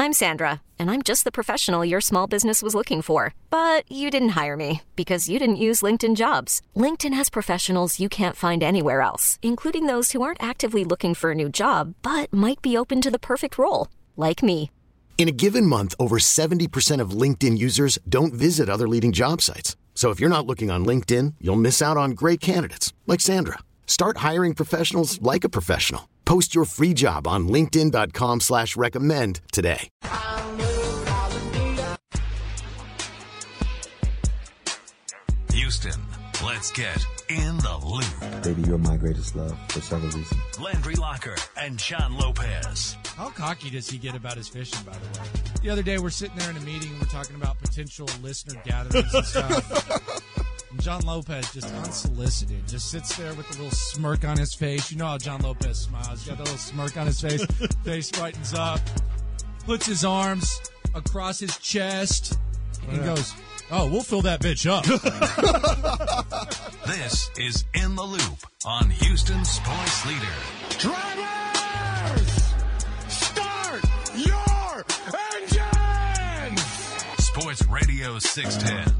I'm Sandra, and I'm just the professional your small business was looking for. But you didn't hire me because you didn't use LinkedIn Jobs. LinkedIn has professionals you can't find anywhere else, including those who aren't actively looking for a new job, but might be open to the perfect role, like me. In a given month, over 70% of LinkedIn users don't visit other leading job sites. So if you're not looking on LinkedIn, you'll miss out on great candidates like Sandra. Start hiring professionals like a professional. Post your free job on linkedin.com/recommend today. Houston, let's get in the loop. Baby, you're my greatest love for several reasons. Landry Locker and John Lopez. How cocky does he get about his fishing, by the way? The other day, we're sitting there in a meeting, and we're talking about potential listener gatherings and stuff. And John Lopez, just unsolicited, just sits there with a little smirk on his face. You know how John Lopez smiles. He's got that little smirk on his face. Face brightens up. Puts his arms across his chest and goes, "Oh, we'll fill that bitch up." This is In the Loop on Houston Sports Leader. Drivers, start your engines! Sports Radio 610.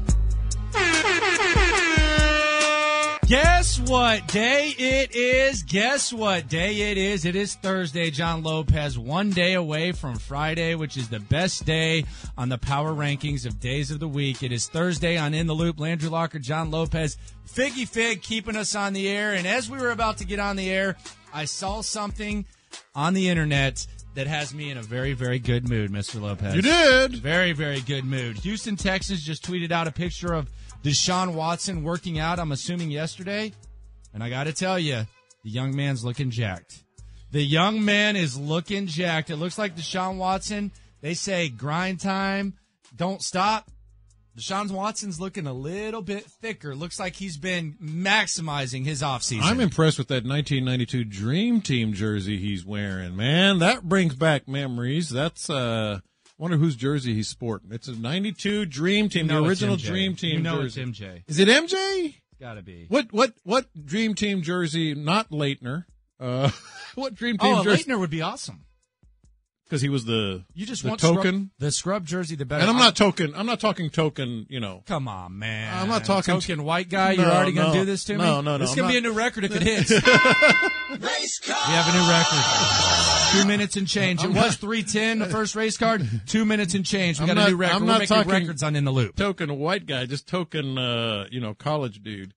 Guess what day it is? Guess what day it is? It is Thursday, John Lopez, 1 day away from Friday, which is the best day on the power rankings of days of the week. It is Thursday on In the Loop. Landry Locker, John Lopez, Figgy Fig keeping us on the air. And as we were about to get on the air, I saw something on the internet that has me in a very, very good mood, Mr. Lopez. You did? Very, very good mood. Houston, Texas just tweeted out a picture of Deshaun Watson working out, I'm assuming yesterday. And I got to tell you, the young man's looking jacked. The young man is looking jacked. It looks like Deshaun Watson, they say grind time, don't stop. Deshaun Watson's looking a little bit thicker. Looks like he's been maximizing his offseason. I'm impressed with that 1992 Dream Team jersey he's wearing, man. That brings back memories. That's, wonder whose jersey he's sporting. It's a 92 Dream Team, the original Dream Team jersey. It's MJ. Is it MJ? Gotta be. What Dream Team jersey? Not Leitner. What Dream Team jersey? Leitner would be awesome. Because he was the want token, the scrub jersey, the better. And I'm not talking token. You know. Come on, man. I'm not talking token white guy. You're already gonna do this to me. No. This is gonna be a new record if it hits. We have a new record. 2 minutes and change. It was 3:10 the first race card. 2 minutes and change. We got a new record. We're making records on In the Loop. Token white guy, just token. College dude.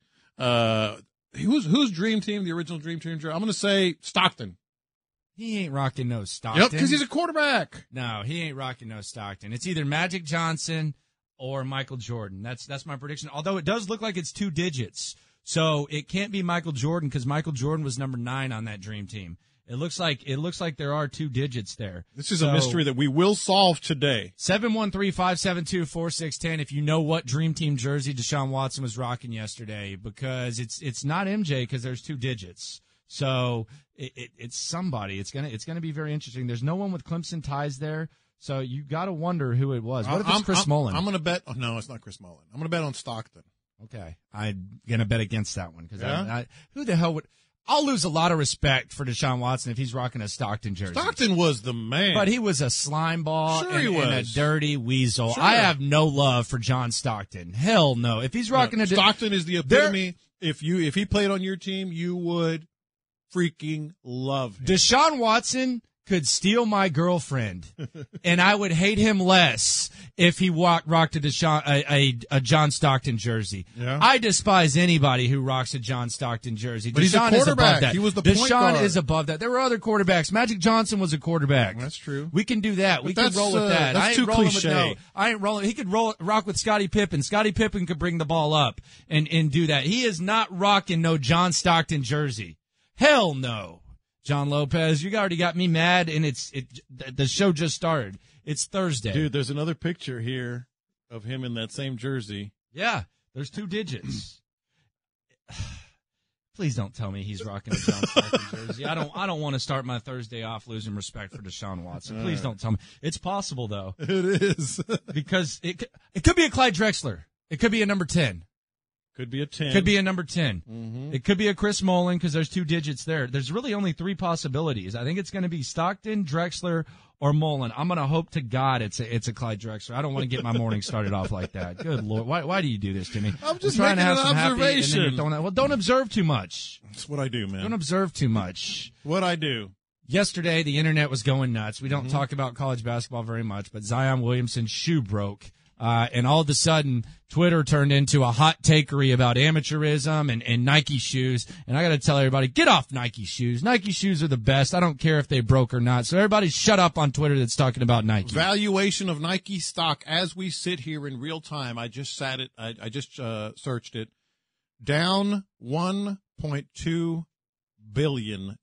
Who's Dream Team? The original Dream Team. I'm gonna say Stockton. He ain't rocking no Stockton. Yep, because he's a quarterback. No, he ain't rocking no Stockton. It's either Magic Johnson or Michael Jordan. That's my prediction. Although it does look like it's 2 digits. So it can't be Michael Jordan because Michael Jordan was number 9 on that Dream Team. It looks like there are 2 digits there. This is a mystery that we will solve today. 713-572-4610 if you know what Dream Team jersey Deshaun Watson was rocking yesterday, because it's not MJ because there's 2 digits. So it's somebody. It's gonna be very interesting. There's no one with Clemson ties there, so you got to wonder who it was. What if it's Chris Mullen? I'm gonna bet. Oh, no, it's not Chris Mullen. I'm gonna bet on Stockton. Okay, I'm gonna bet against that one because who the hell would? I'll lose a lot of respect for Deshaun Watson if he's rocking a Stockton jersey. Stockton was the man, but he was a slime ball and a dirty weasel. Sure. I have no love for John Stockton. Hell no. If he's rocking Stockton is the epitome. If he played on your team, you would freaking love him. Deshaun Watson could steal my girlfriend, and I would hate him less if he rocked a John Stockton jersey. Yeah. I despise anybody who rocks a John Stockton jersey. But Deshaun he's a quarterback. is above that. He was the point guard. Deshaun is above that. There were other quarterbacks. Magic Johnson was a quarterback. That's true. We can do that. We can roll with that. That's too cliche. I ain't rolling. He could rock with Scottie Pippen. Scottie Pippen could bring the ball up and do that. He is not rocking no John Stockton jersey. Hell no. John Lopez, you already got me mad, and the show just started. It's Thursday. Dude, there's another picture here of him in that same jersey. Yeah, there's 2 digits. Please don't tell me he's rocking a John Stockton jersey. I don't want to start my Thursday off losing respect for Deshaun Watson. Please don't tell me. It's possible, though. It is. Because it could be a Clyde Drexler. It could be a number 10. Could be a 10. Could be a number 10. Mm-hmm. It could be a Chris Mullen because there's 2 digits there. There's really only 3 possibilities. I think it's going to be Stockton, Drexler, or Mullen. I'm going to hope to God it's a Clyde Drexler. I don't want to get my morning started off like that. Good Lord. Why do you do this to me? I'm just trying to have an observation. Well, don't observe too much. That's what I do, man. Don't observe too much. What I do. Yesterday, the internet was going nuts. We don't talk about college basketball very much, but Zion Williamson's shoe broke. And all of a sudden, Twitter turned into a hot takery about amateurism and Nike shoes. And I got to tell everybody, get off Nike shoes. Nike shoes are the best. I don't care if they broke or not. So everybody shut up on Twitter that's talking about Nike. Valuation of Nike stock as we sit here in real time. I just searched it. Down $1.2 billion.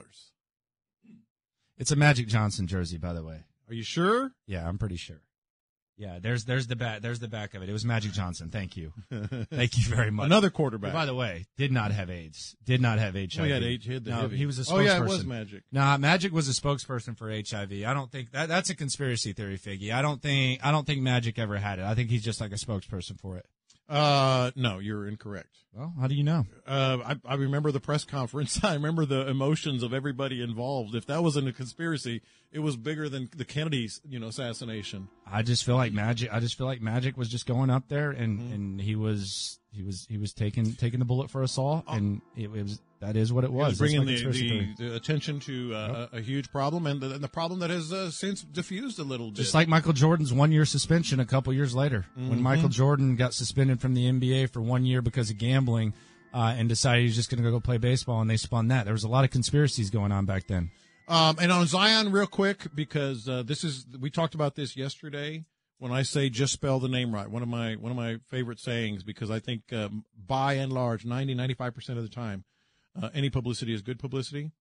It's a Magic Johnson jersey, by the way. Are you sure? Yeah, I'm pretty sure. Yeah, there's the back. There's the back of it. It was Magic Johnson. Thank you. Thank you very much. Another quarterback. But by the way, did not have AIDS. Did not have HIV. He had HIV. No, he was a spokesperson. Oh yeah, it was Magic. Nah, Magic was a spokesperson for HIV. I don't think that's a conspiracy theory, Figgy. I don't think Magic ever had it. I think he's just like a spokesperson for it. No, you're incorrect. Well, how do you know? I remember the press conference. I remember the emotions of everybody involved. If that wasn't a conspiracy, it was bigger than the Kennedy, assassination. I just feel like Magic was just going up there and he was taking the bullet for us all, and that is what it was. Bringing the attention to a huge problem, and the problem that has since diffused a little bit. Just like Michael Jordan's 1-year suspension a couple years later, when Michael Jordan got suspended from the NBA for 1 year because of gambling, and decided he was just going to go play baseball, and they spun that. There was a lot of conspiracies going on back then. And on Zion, real quick, because we talked about this yesterday. When I say just spell the name right, one of my favorite sayings, because I think by and large, 95% of the time, any publicity is good publicity.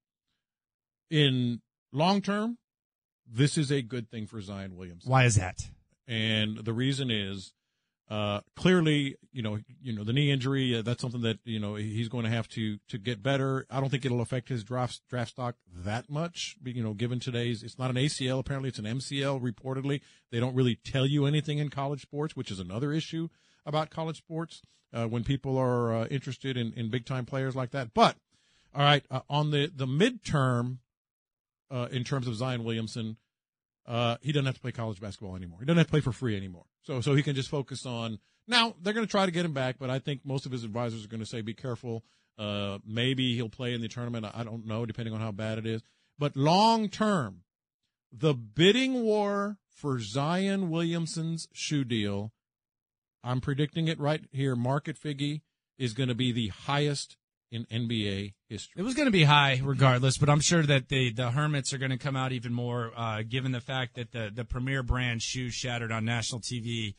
In long term, this is a good thing for Zion Williamson. Why is that? And the reason is clearly, the knee injury. That's something that he's going to have to get better. I don't think it'll affect his draft stock that much. Given today's, it's not an ACL. Apparently, it's an MCL. Reportedly, they don't really tell you anything in college sports, which is another issue about college sports when people are interested in big time players like that. But all right, on the midterm, in terms of Zion Williamson. He doesn't have to play college basketball anymore. He doesn't have to play for free anymore. So he can just focus on – now, they're going to try to get him back, but I think most of his advisors are going to say be careful. Maybe he'll play in the tournament. I don't know, depending on how bad it is. But long term, the bidding war for Zion Williamson's shoe deal, I'm predicting it right here, market Figgy, is going to be the highest in NBA history. It was going to be high regardless, but I'm sure that the Hermits are going to come out even more, given the fact that the premier brand shoe shattered on national TV.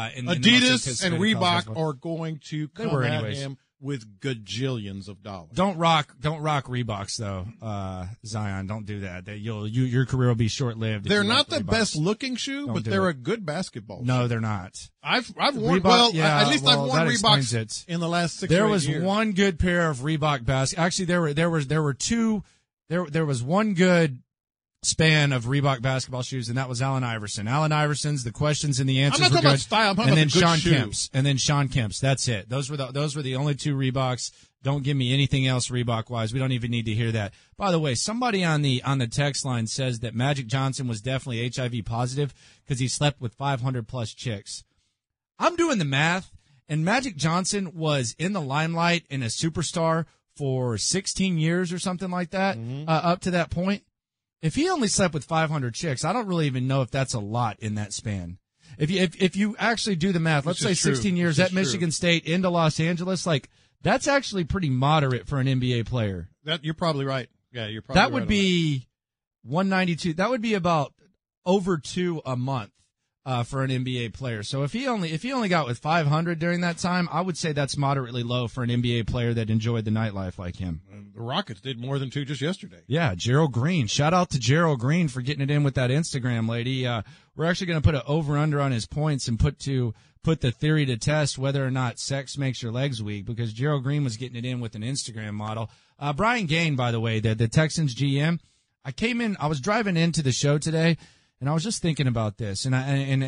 Adidas and Reebok are going to come at him with gajillions of dollars. Don't rock Reeboks though, Zion. Don't do that. Your career will be short lived. They're not the best looking shoe, but they're a good basketball shoe. No, they're not. I've worn at least I've worn Reeboks in the last 6 years. There was one good pair of Reebok actually there were two. There was one good span of Reebok basketball shoes, and that was Allen Iverson. Allen Iverson's, the questions and the answers were good. About style, I'm talking and about then Sean Kemp's. And then Sean Kemp's. That's it. Those were the only two Reeboks. Don't give me anything else Reebok wise. We don't even need to hear that. By the way, somebody on the text line says that Magic Johnson was definitely HIV positive because he slept with 500 plus chicks. I'm doing the math, and Magic Johnson was in the limelight and a superstar for 16 years or something like that, up to that point. If he only slept with 500 chicks, I don't really even know if that's a lot in that span. If you actually do the math, let's say 16 years at Michigan State into Los Angeles, like that's actually pretty moderate for an NBA player. That you're probably right. Yeah, you're probably that would be 192. That would be about over 2 a month for an NBA player. So if he only got with 500 during that time, I would say that's moderately low for an NBA player that enjoyed the nightlife like him. The Rockets did more than 2 just yesterday. Yeah, Gerald Green. Shout out to Gerald Green for getting it in with that Instagram lady. We're actually going to put an over-under on his points and put the theory to test whether or not sex makes your legs weak, because Gerald Green was getting it in with an Instagram model. Brian Gaine, by the way, the Texans GM. I was driving into the show today, and I was just thinking about this. And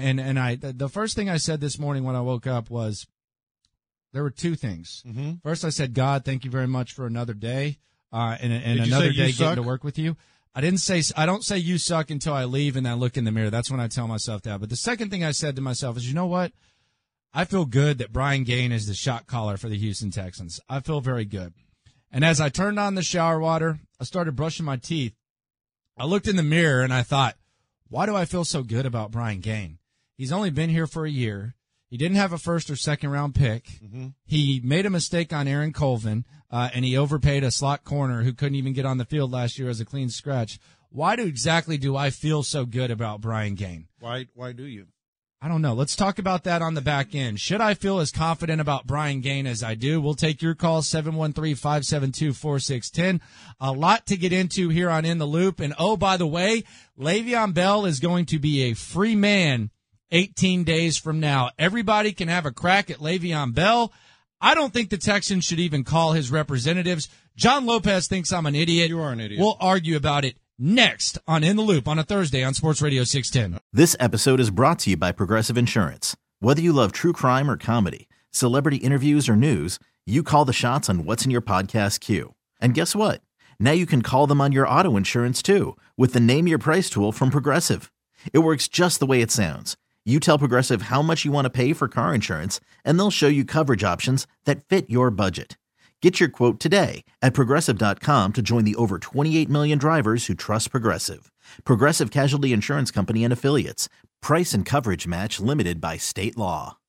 the first thing I said this morning when I woke up was, there were 2 things. First, I said, God, thank you very much for another day, and another day getting to work with you. I don't say you suck until I leave and I look in the mirror. That's when I tell myself that. But the second thing I said to myself is, you know what? I feel good that Brian Gaine is the shot caller for the Houston Texans. I feel very good. And as I turned on the shower water, I started brushing my teeth. I looked in the mirror and I thought, why do I feel so good about Brian Gaine? He's only been here for a year. He didn't have a first or second round pick. Mm-hmm. He made a mistake on Aaron Colvin, and he overpaid a slot corner who couldn't even get on the field last year as a clean scratch. Why exactly do I feel so good about Brian Gaine? Why do you? I don't know. Let's talk about that on the back end. Should I feel as confident about Brian Gaine as I do? We'll take your call, 713-572-4610. A lot to get into here on In the Loop. And, oh, by the way, Le'Veon Bell is going to be a free man 18 days from now. Everybody can have a crack at Le'Veon Bell. I don't think the Texans should even call his representatives. John Lopez thinks I'm an idiot. You are an idiot. We'll argue about it next on In the Loop on a Thursday on Sports Radio 610. This episode is brought to you by Progressive Insurance. Whether you love true crime or comedy, celebrity interviews or news, you call the shots on what's in your podcast queue. And guess what? Now you can call them on your auto insurance too with the Name Your Price tool from Progressive. It works just the way it sounds. You tell Progressive how much you want to pay for car insurance, and they'll show you coverage options that fit your budget. Get your quote today at Progressive.com to join the over 28 million drivers who trust Progressive. Progressive Casualty Insurance Company and Affiliates. Price and coverage match limited by state law.